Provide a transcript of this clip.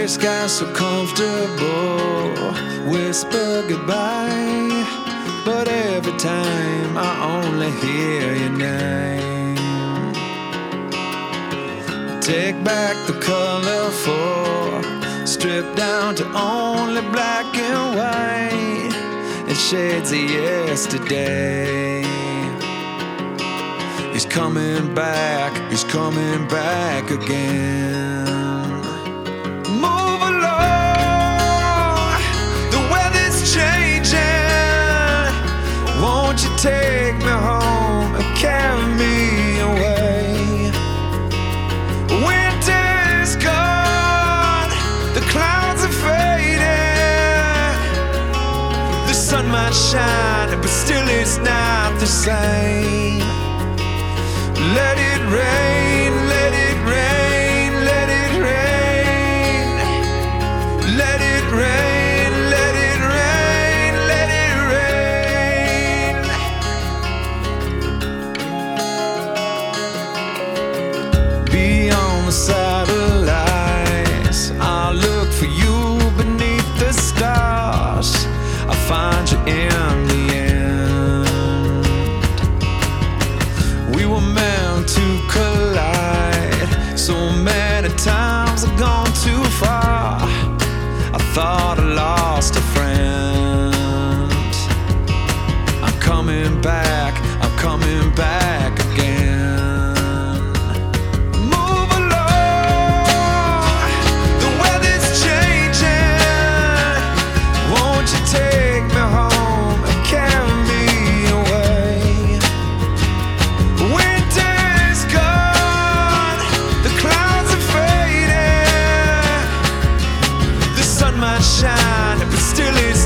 sky so comfortable, whisper goodbye, but every time I only hear your name. Take back the colorful, stripped down to only black and white, and shades of yesterday. He's coming back again. Move along, the weather's changing. Won't you take me home and carry me away? Winter's gone, the clouds are fading. The sun might shine, but still it's not the same. Let it rain, let it rain, let it rain. Let it rain, let it rain, let it rain. Beyond the satellites, I'll look for you beneath the stars. I'll find you in the end. We were meant to collide. So many times I've gone too far. I thought I lost a friend. I'm coming back again. Move along, the weather's changing. Won't you take me home and carry me away? Winter's gone, the clouds are fading. The sun might shine, but still it's